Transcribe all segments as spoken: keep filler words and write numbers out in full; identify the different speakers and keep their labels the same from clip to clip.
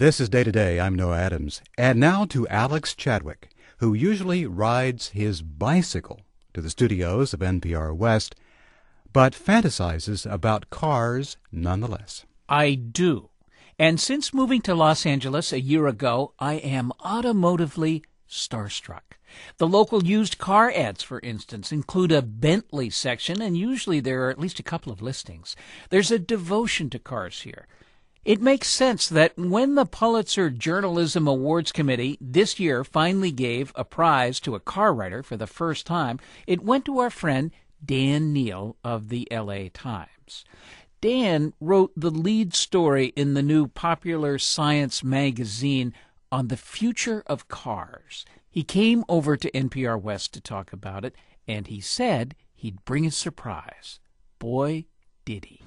Speaker 1: This is Day to Day. I'm Noah Adams. And now to Alex Chadwick, who usually rides his bicycle to the studios of N P R West, but fantasizes about cars nonetheless.
Speaker 2: I do. And since moving to Los Angeles a year ago, I am automotively starstruck. The local used car ads, for instance, include a Bentley section, and usually there are at least a couple of listings. There's a devotion to cars here. It makes sense that when the Pulitzer Journalism Awards Committee this year finally gave a prize to a car writer for the first time, it went to our friend Dan Neal of the L A Times. Dan wrote the lead story in the new Popular Science magazine on the future of cars. He came over to N P R West to talk about it, and he said he'd bring a surprise. Boy, did he.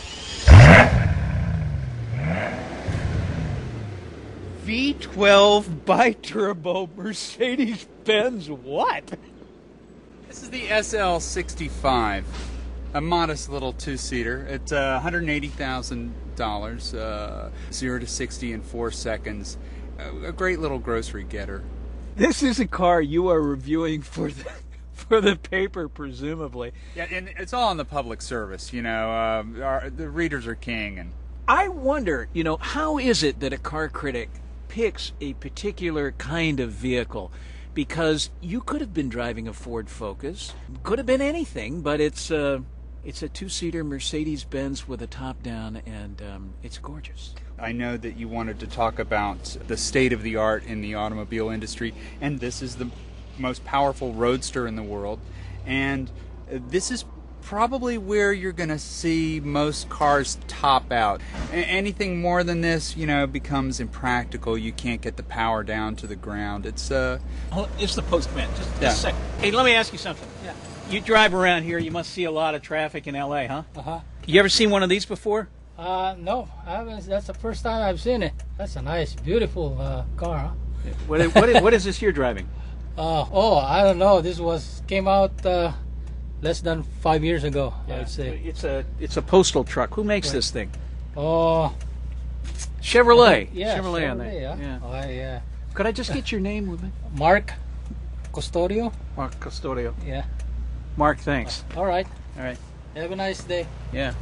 Speaker 2: V twelve bi-turbo Mercedes-Benz what?
Speaker 3: This is the S L sixty-five, a modest little two-seater. It's uh, one hundred eighty thousand dollars, uh, zero to sixty in four seconds. Uh, a great little grocery getter.
Speaker 2: This is a car you are reviewing for the for the paper, presumably.
Speaker 3: Yeah, and it's all in the public service. You know, uh, our, the readers are king. And
Speaker 2: I wonder, you know, how is it that a car critic picks a particular kind of vehicle? Because you could have been driving a Ford Focus, could have been anything, but it's a it's a two-seater Mercedes-Benz with a top down, and um, it's gorgeous.
Speaker 3: I know that you wanted to talk about the state of the art in the automobile industry, and this is the most powerful roadster in the world, and this is probably where you're going to see most cars top out. A- anything more than this, you know, becomes impractical. You can't get the power down to the ground. It's uh
Speaker 2: Oh, it's the postman. Just, just
Speaker 3: Yeah.
Speaker 2: a second. Hey, let me ask you something.
Speaker 4: Yeah.
Speaker 2: You drive around here, you must see a lot of traffic in L A, huh?
Speaker 4: Uh-huh.
Speaker 2: You ever seen one of these before?
Speaker 4: Uh, no, I haven't. That's the first time I've seen it. That's a nice, beautiful uh, car, huh?
Speaker 2: What, what, is, what is this you're driving?
Speaker 4: Uh, oh, I don't know. This was came out uh, less than five years ago, I would say.
Speaker 2: It's a it's a postal truck. Who makes
Speaker 4: Right.
Speaker 2: this thing?
Speaker 4: Oh,
Speaker 2: Chevrolet.
Speaker 4: yeah,
Speaker 2: Chevrolet, on that.
Speaker 4: yeah.
Speaker 2: Yeah.
Speaker 4: Oh, yeah.
Speaker 2: Could I just get your name with me?
Speaker 4: Mark Custodio.
Speaker 2: Mark Custodio.
Speaker 4: Yeah.
Speaker 2: Mark, thanks.
Speaker 4: All right.
Speaker 2: All right.
Speaker 4: Have a nice day.
Speaker 2: Yeah.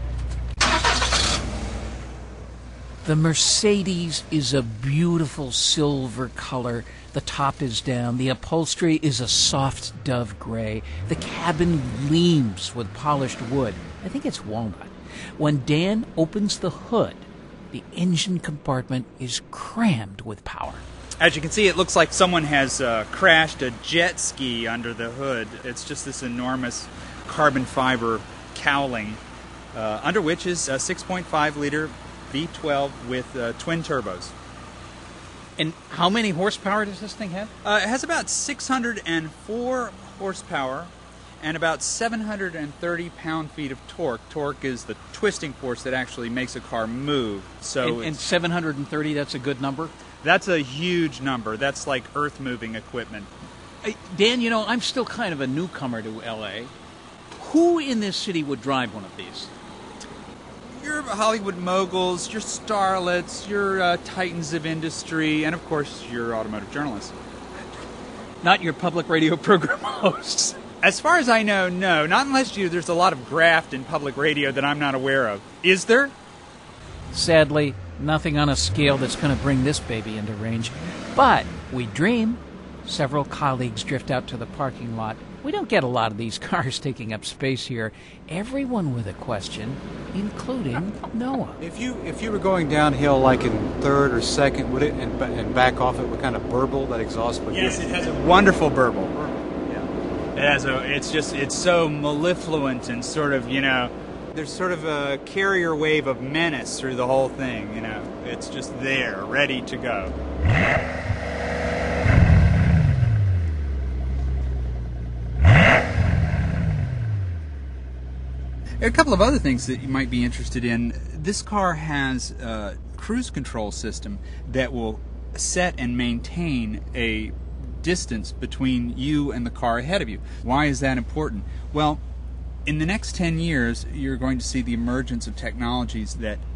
Speaker 2: The Mercedes is a beautiful silver color. The top is down. The upholstery is a soft dove gray. The cabin gleams with polished wood. I think it's walnut. When Dan opens the hood, the engine compartment is crammed with power.
Speaker 3: As you can see, it looks like someone has uh, crashed a jet ski under the hood. It's just this enormous carbon fiber cowling, uh, under which is a six point five liter V twelve with uh, twin turbos.
Speaker 2: And how many horsepower does this thing have?
Speaker 3: Uh, it has about six hundred four horsepower and about seven hundred thirty pound-feet of torque. Torque is the twisting force that actually makes a car move. So
Speaker 2: And, and
Speaker 3: it's-
Speaker 2: seven hundred thirty, that's a good number?
Speaker 3: that's a huge number. That's like earth-moving equipment.
Speaker 2: Hey, Dan, you know, I'm still kind of a newcomer to L A. Who in this city would drive one of these?
Speaker 3: Your Hollywood moguls, your starlets, your uh, titans of industry, and of course your automotive journalists.
Speaker 2: Not your public radio program hosts.
Speaker 3: As far as I know, no. Not unless you. There's a lot of graft in public radio that I'm not aware of. Is there?
Speaker 2: Sadly, nothing on a scale that's going to bring this baby into range. But we dream. Several colleagues drift out to the parking lot. We don't get a lot of these cars taking up space here. Everyone with a question, including Noah.
Speaker 1: If you if you were going downhill like in third or second, would it and, ba- and back off it, what kind of burble that exhaust would
Speaker 3: Yes,
Speaker 1: give?
Speaker 3: it has a wonderful burble. Yeah. It has a. It's just. It's so mellifluent and sort of. You know. There's sort of a carrier wave of menace through the whole thing. You know. It's just there, ready to go. A couple of other things that you might be interested in. This car has a cruise control system that will set and maintain a distance between you and the car ahead of you. Why is that important? Well, in the next ten years, you're going to see the emergence of technologies that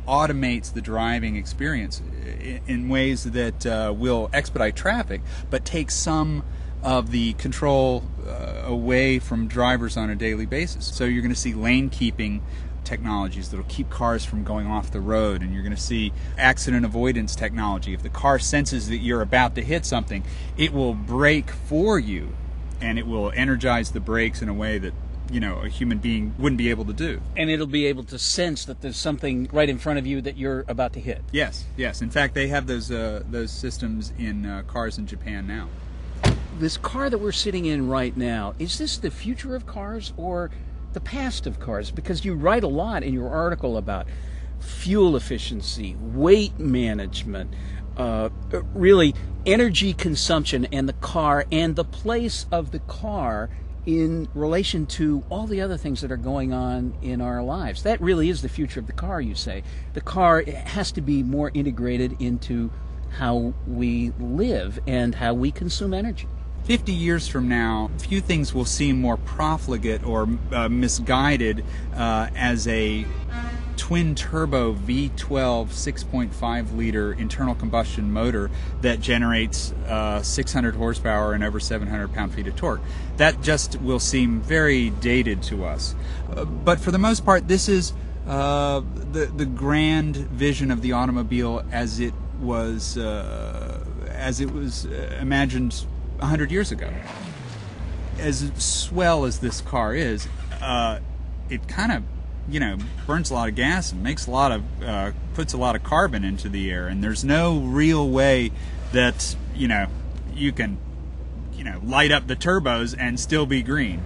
Speaker 3: automates the driving experience in, in ways that uh, will expedite traffic, but take some of the control uh, away from drivers on a daily basis. So you're going to see lane keeping technologies that will keep cars from going off the road, and you're going to see accident avoidance technology. If the car senses that you're about to hit something, it will brake for you, and it will energize the brakes in a way that, you know, a human being wouldn't be able to do.
Speaker 2: And it'll be able to sense that there's something right in front of you that you're about to hit.
Speaker 3: Yes, yes. In fact, they have those uh, those systems in uh, cars in Japan now.
Speaker 2: This car that we're sitting in right now, is this the future of cars or the past of cars? Because you write a lot in your article about fuel efficiency, weight management, uh, really energy consumption and the car and the place of the car in relation to all the other things that are going on in our lives. That really is the future of the car, you say. The car has to be more integrated into how we live and how we consume energy.
Speaker 3: Fifty years from now, few things will seem more profligate or uh, misguided uh, as a twin-turbo V twelve six point five liter internal combustion motor that generates uh, six hundred horsepower and over seven hundred pound-feet of torque. That just will seem very dated to us. Uh, but for the most part, this is uh, the the grand vision of the automobile as it was uh, as it was uh, imagined a hundred years ago. As swell as this car is, uh, it kind of, you know, burns a lot of gas and makes a lot of, uh, puts a lot of carbon into the air, and there's no real way that, you know, you can, you know, light up the turbos and still be green.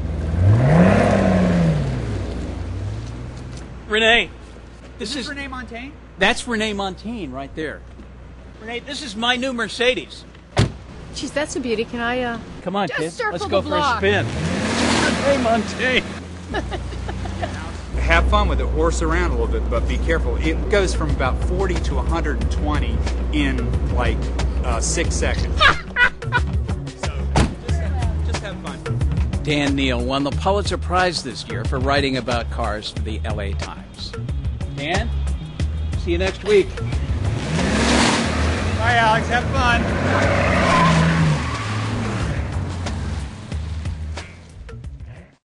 Speaker 2: Renee,
Speaker 3: This
Speaker 2: this
Speaker 3: is
Speaker 2: is
Speaker 3: Renee Montaigne?
Speaker 2: that's Renee Montaigne right there. Renee, this is my new Mercedes.
Speaker 5: Geez, that's a beauty. Can I, uh...
Speaker 2: Come on,
Speaker 5: Just
Speaker 2: kid.
Speaker 5: circle
Speaker 2: Let's
Speaker 5: the
Speaker 2: go for a
Speaker 5: block.
Speaker 2: spin. Renee Montaigne.
Speaker 3: Have fun with it, horse around a little bit, but be careful. It goes from about forty to one hundred twenty in like uh, six seconds. So just have, just have fun.
Speaker 2: Dan Neal won the Pulitzer Prize this year for writing about cars for the L A Times. Dan, see you next week.
Speaker 3: Bye, Alex. Have fun.